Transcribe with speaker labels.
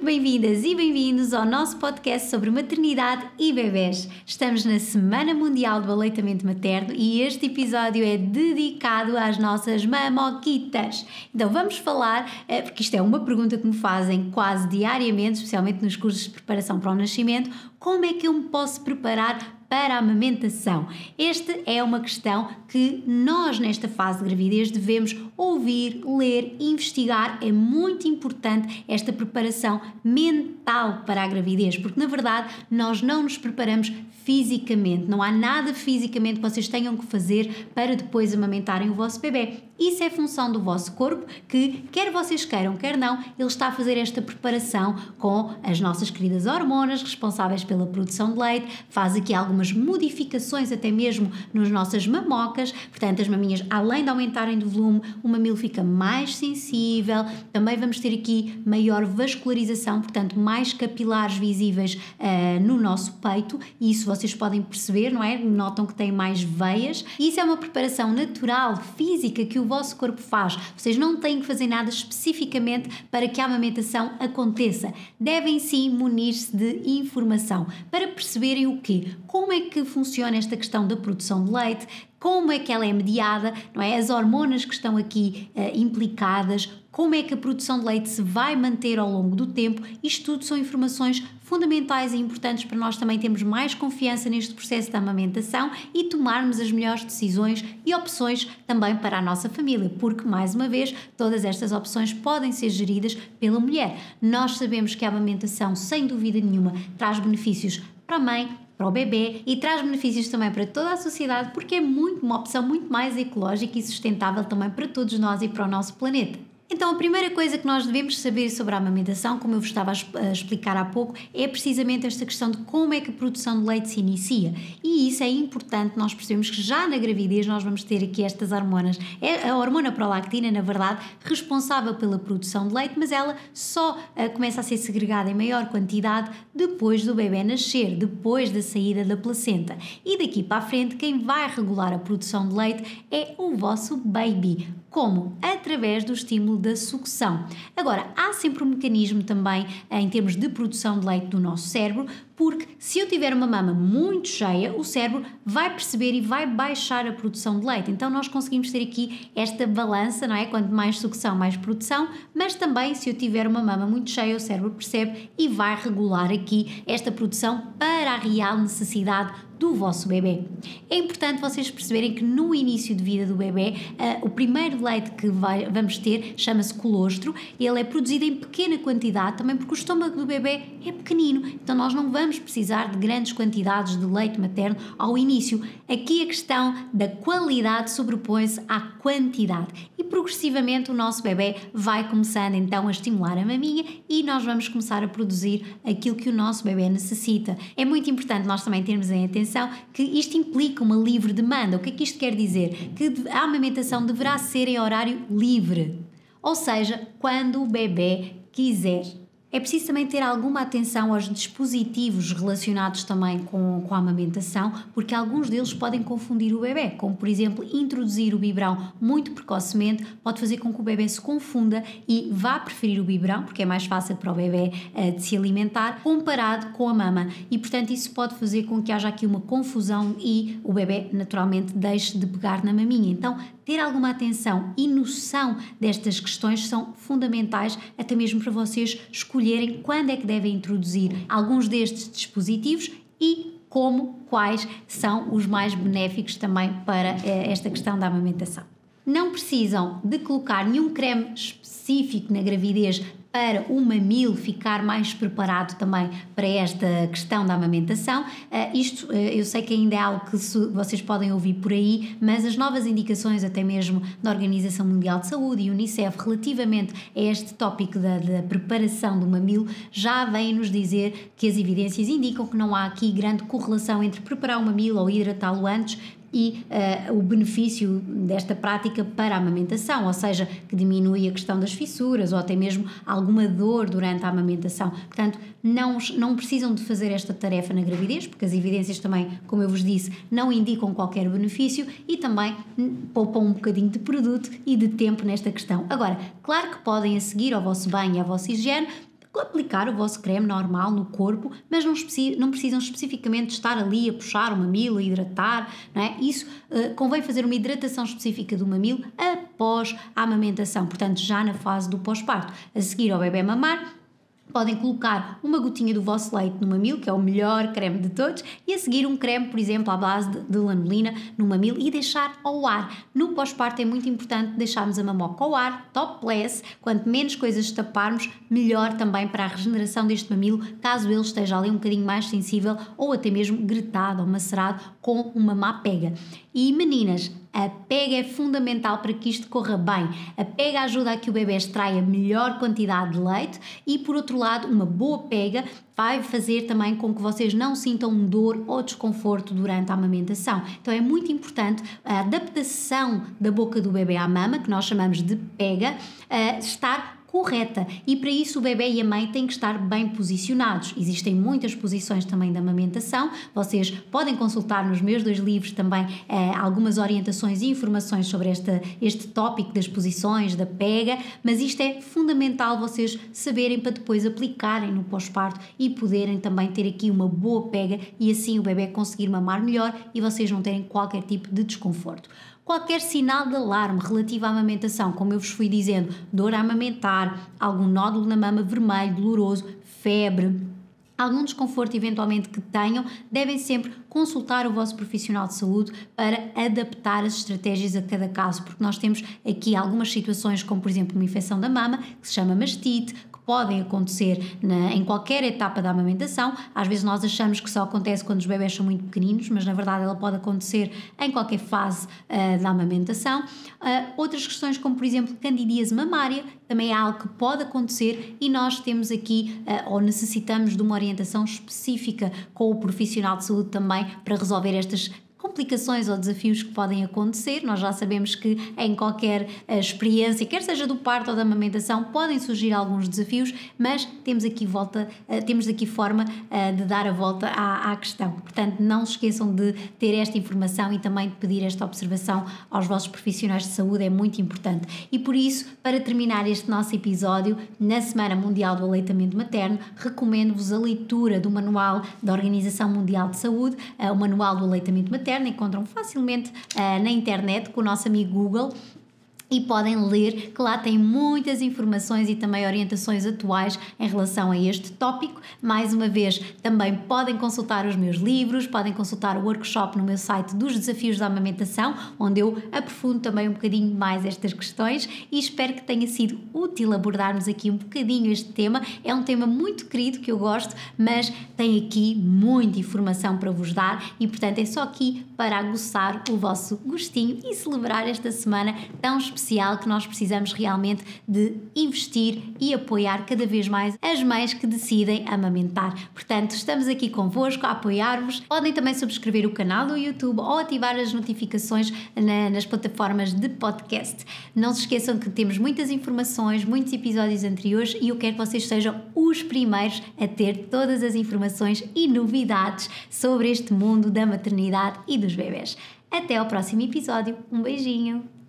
Speaker 1: bem-vindas e bem-vindos ao nosso podcast sobre maternidade e bebés. Estamos na Semana Mundial do Aleitamento Materno e este episódio é dedicado às nossas mamoquitas. Então vamos falar, porque isto é uma pergunta que me fazem quase diariamente, especialmente nos cursos de preparação para o nascimento, como é que eu me posso preparar para a amamentação? Esta é uma questão que nós nesta fase de gravidez devemos ouvir, ler, investigar. É muito importante esta preparação mental para a gravidez, porque na verdade nós não nos preparamos fisicamente, não há nada fisicamente que vocês tenham que fazer para depois amamentarem o vosso bebê. Isso é função do vosso corpo que, quer vocês queiram, quer não, ele está a fazer esta preparação com as nossas queridas hormonas responsáveis pela produção de leite, faz aqui algumas modificações até mesmo nas nossas mamocas, portanto as maminhas, além de aumentarem de volume, o mamilo fica mais sensível, também vamos ter aqui maior vascularização, portanto mais capilares visíveis no nosso peito, e isso vocês podem perceber, não é? Notam que tem mais veias, e isso é uma preparação natural, física, que o vosso corpo faz. Vocês não têm que fazer nada especificamente para que a amamentação aconteça. Devem sim munir-se de informação para perceberem o quê? Como é que funciona esta questão da produção de leite, como é que ela é mediada, não é? As hormonas que estão aqui implicadas, como é que a produção de leite se vai manter ao longo do tempo. Isto tudo são informações fundamentais e importantes para nós também termos mais confiança neste processo da amamentação e tomarmos as melhores decisões e opções também para a nossa família, porque, mais uma vez, todas estas opções podem ser geridas pela mulher. Nós sabemos que a amamentação, sem dúvida nenhuma, traz benefícios para a mãe, para o bebê e traz benefícios também para toda a sociedade, porque é uma opção muito mais ecológica e sustentável também para todos nós e para o nosso planeta. Então a primeira coisa que nós devemos saber sobre a amamentação, como eu vos estava a explicar há pouco, é precisamente esta questão de como é que a produção de leite se inicia, e isso é importante nós percebemos que já na gravidez nós vamos ter aqui estas hormonas. É a hormona prolactina, na verdade, responsável pela produção de leite, mas ela só começa a ser segregada em maior quantidade depois do bebê nascer, depois da saída da placenta, e daqui para a frente quem vai regular a produção de leite é o vosso baby. Como? Através do estímulo da sucção. Agora, há sempre um mecanismo também em termos de produção de leite do nosso cérebro, porque se eu tiver uma mama muito cheia, o cérebro vai perceber e vai baixar a produção de leite. Então nós conseguimos ter aqui esta balança, não é? Quanto mais sucção, mais produção, mas também se eu tiver uma mama muito cheia, o cérebro percebe e vai regular aqui esta produção para a real necessidade do vosso bebê. É importante vocês perceberem que no início de vida do bebê, o primeiro leite que vamos ter chama-se colostro. Ele é produzido em pequena quantidade, também porque o estômago do bebê é pequenino, então nós não vamos precisar de grandes quantidades de leite materno ao início. Aqui a questão da qualidade sobrepõe-se à quantidade e progressivamente o nosso bebê vai começando então a estimular a maminha e nós vamos começar a produzir aquilo que o nosso bebê necessita. É muito importante nós também termos em atenção que isto implica uma livre demanda. O que é que isto quer dizer? Que a amamentação deverá ser em horário livre, ou seja, quando o bebê quiser. É preciso também ter alguma atenção aos dispositivos relacionados também com a amamentação, porque alguns deles podem confundir o bebê, como por exemplo introduzir o biberão muito precocemente pode fazer com que o bebê se confunda e vá preferir o biberão, porque é mais fácil para o bebê de se alimentar, comparado com a mama, e portanto isso pode fazer com que haja aqui uma confusão e o bebê naturalmente deixe de pegar na maminha. Então ter alguma atenção e noção destas questões são fundamentais, até mesmo para vocês escolherem quando é que devem introduzir alguns destes dispositivos e quais são os mais benéficos também para esta questão da amamentação. Não precisam de colocar nenhum creme específico na gravidez para o mamilo ficar mais preparado também para esta questão da amamentação. Isto eu sei que ainda é algo que vocês podem ouvir por aí, mas as novas indicações até mesmo da Organização Mundial de Saúde e Unicef relativamente a este tópico da preparação do mamilo já vêm nos dizer que as evidências indicam que não há aqui grande correlação entre preparar o mamilo ou hidratá-lo antes e o benefício desta prática para a amamentação, ou seja, que diminui a questão das fissuras ou até mesmo alguma dor durante a amamentação. Portanto, não precisam de fazer esta tarefa na gravidez, porque as evidências também, como eu vos disse, não indicam qualquer benefício e também poupam um bocadinho de produto e de tempo nesta questão. Agora, claro que podem a seguir ao vosso banho e à vossa higiene aplicar o vosso creme normal no corpo, mas não precisam especificamente estar ali a puxar o mamilo, a hidratar, não é? Isso convém fazer uma hidratação específica do mamilo após a amamentação, portanto já na fase do pós-parto. A seguir ao bebê mamar, podem colocar uma gotinha do vosso leite no mamilo, que é o melhor creme de todos, e a seguir um creme, por exemplo, à base de lanolina no mamilo e deixar ao ar. No pós-parto é muito importante deixarmos a mamoca ao ar, topless, quanto menos coisas taparmos, melhor também para a regeneração deste mamilo, caso ele esteja ali um bocadinho mais sensível ou até mesmo gretado ou macerado com uma má pega. E meninas, a pega é fundamental para que isto corra bem. A pega ajuda a que o bebê extraia melhor quantidade de leite e, por outro lado, uma boa pega vai fazer também com que vocês não sintam dor ou desconforto durante a amamentação. Então é muito importante a adaptação da boca do bebê à mama, que nós chamamos de pega, estar correta, e para isso o bebê e a mãe têm que estar bem posicionados. Existem muitas posições também da amamentação, vocês podem consultar nos meus 2 livros também algumas orientações e informações sobre este tópico das posições, da pega, mas isto é fundamental vocês saberem para depois aplicarem no pós-parto e poderem também ter aqui uma boa pega e assim o bebê conseguir mamar melhor e vocês não terem qualquer tipo de desconforto. Qualquer sinal de alarme relativo à amamentação, como eu vos fui dizendo, dor a amamentar, algum nódulo na mama vermelho, doloroso, febre, algum desconforto eventualmente que tenham, devem sempre consultar o vosso profissional de saúde para adaptar as estratégias a cada caso, porque nós temos aqui algumas situações como, por exemplo, uma infecção da mama, que se chama mastite, podem acontecer em qualquer etapa da amamentação. Às vezes nós achamos que só acontece quando os bebés são muito pequeninos, mas na verdade ela pode acontecer em qualquer fase da amamentação. Outras questões como, por exemplo, candidíase mamária, também é algo que pode acontecer e nós temos aqui ou necessitamos de uma orientação específica com o profissional de saúde também para resolver estas complicações ou desafios que podem acontecer. Nós já sabemos que em qualquer experiência, quer seja do parto ou da amamentação, podem surgir alguns desafios, mas temos aqui forma de dar a volta à questão. Portanto, não se esqueçam de ter esta informação e também de pedir esta observação aos vossos profissionais de saúde, é muito importante. E por isso, para terminar este nosso episódio, na Semana Mundial do Aleitamento Materno, recomendo-vos a leitura do Manual da Organização Mundial de Saúde, o Manual do Aleitamento Materno. Encontram facilmente na internet com o nosso amigo Google e podem ler, que lá tem muitas informações e também orientações atuais em relação a este tópico. Mais uma vez, também podem consultar os meus livros, podem consultar o workshop no meu site dos desafios da amamentação, onde eu aprofundo também um bocadinho mais estas questões e espero que tenha sido útil abordarmos aqui um bocadinho este tema. É um tema muito querido que eu gosto, mas tem aqui muita informação para vos dar e, portanto, é só aqui para aguçar o vosso gostinho e celebrar esta semana tão especial que nós precisamos realmente de investir e apoiar cada vez mais as mães que decidem amamentar. Portanto, estamos aqui convosco a apoiar-vos. Podem também subscrever o canal do YouTube ou ativar as notificações nas plataformas de podcast. Não se esqueçam que temos muitas informações, muitos episódios anteriores e eu quero que vocês sejam os primeiros a ter todas as informações e novidades sobre este mundo da maternidade e dos bebés. Até ao próximo episódio. Um beijinho!